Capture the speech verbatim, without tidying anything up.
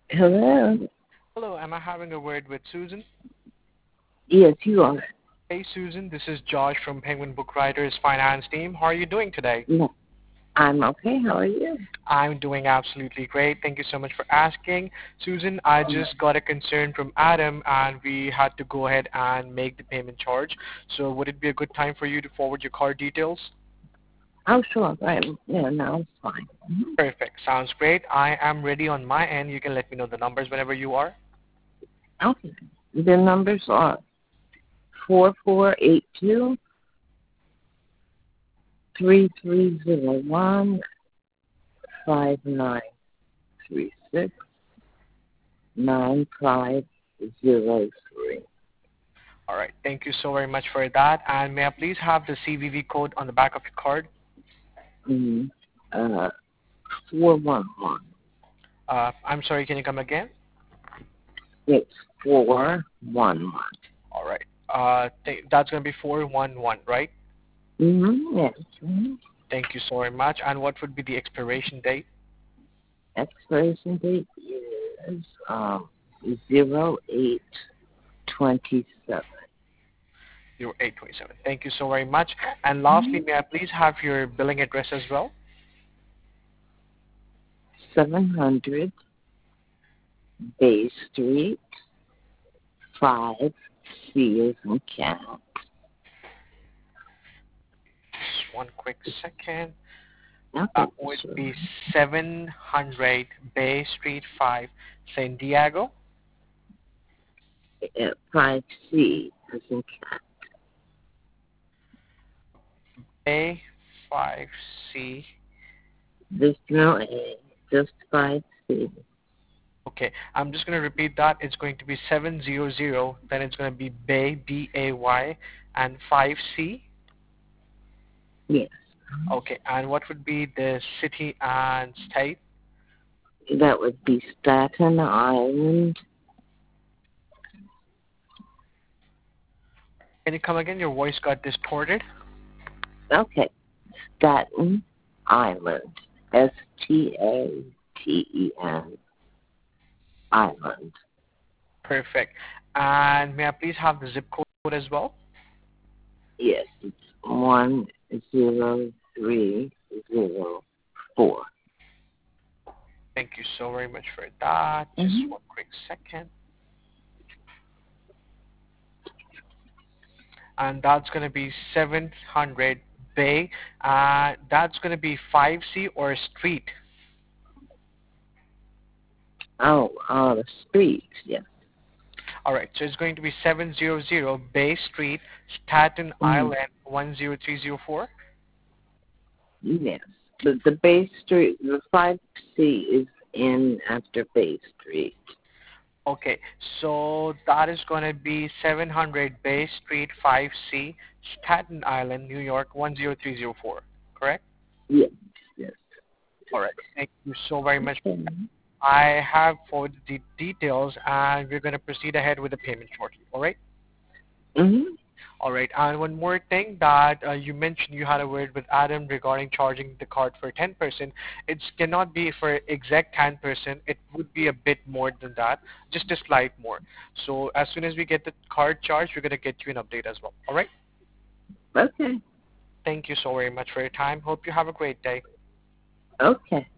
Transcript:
Hello. Hello, am I having a word with Susan? Yes, you are. Hey Susan, this is Josh from Penguin Book Writers Finance Team. How are you doing today? No, I'm okay. How are you? I'm doing absolutely great. Thank you so much for asking. Susan, I just got a concern from Adam and we had to go ahead and make the payment charge. So would it be a good time for you to forward your card details? Oh, sure. Right. Yeah, no, it's fine. Mhm. Perfect. Sounds great. I am ready on my end. You can let me know the numbers whenever you are. Okay. The numbers are four four eight two three three zero one five nine three six nine five zero three. All right. Thank you so very much for that. And may I please have the C V V code on the back of your card? Mm, uh, four one one. Uh, I'm sorry, can you come again? It's four one one. All right. Uh, th- that's going to be four one one, right? Mm-hmm. Yes. Mm-hmm. Thank you so very much. And what would be the expiration date? Expiration date is um zero eight twenty seven. zero eight two seven. Thank you so very much. And lastly, may I please have your billing address as well? Seven hundred Bay Street, five Sears and Cat. Just one quick second. Okay, That would sure. be seven hundred Bay Street five, San Diego. Uh, five C as in cat. Bay five C. There's no A, just five C. Okay, I'm just going to repeat that. It's going to be seven hundred, then it's going to be Bay, B A Y, and five C. Yes, Okay, and what would be the city and state? that would be Staten Island. Can you come again? Your voice got distorted. Okay, Staten Island. S T A T E N Island. Perfect. And may I please have the zip code as well? Yes, it's one zero three zero four. Thank you so very much for that. Just Mm-hmm. one quick second. And that's going to be seven hundred Bay. Uh, that's going to be five C or street. Oh, uh, the street, yes. All right, so it's going to be seven hundred Bay Street, Staten Mm-hmm. Island, one zero three zero four. Yes. The the Bay Street, the five C is in after Bay Street. Okay, so that is going to be seven hundred Bay Street five C, Staten Island, New York one zero three zero four, correct? Yes. Yes. All right, thank you so very much. Okay. I have forwarded the details and we're going to proceed ahead with the payment shortly, all right? Mhm. All right, and one more thing that uh, you mentioned you had a word with Adam regarding charging the card for ten percent. It cannot be for exact ten percent. It would be a bit more than that, just a slight more. So as soon as we get the card charged, we're going to get you an update as well. All right? Okay. Thank you so very much for your time. Hope you have a great day. Okay.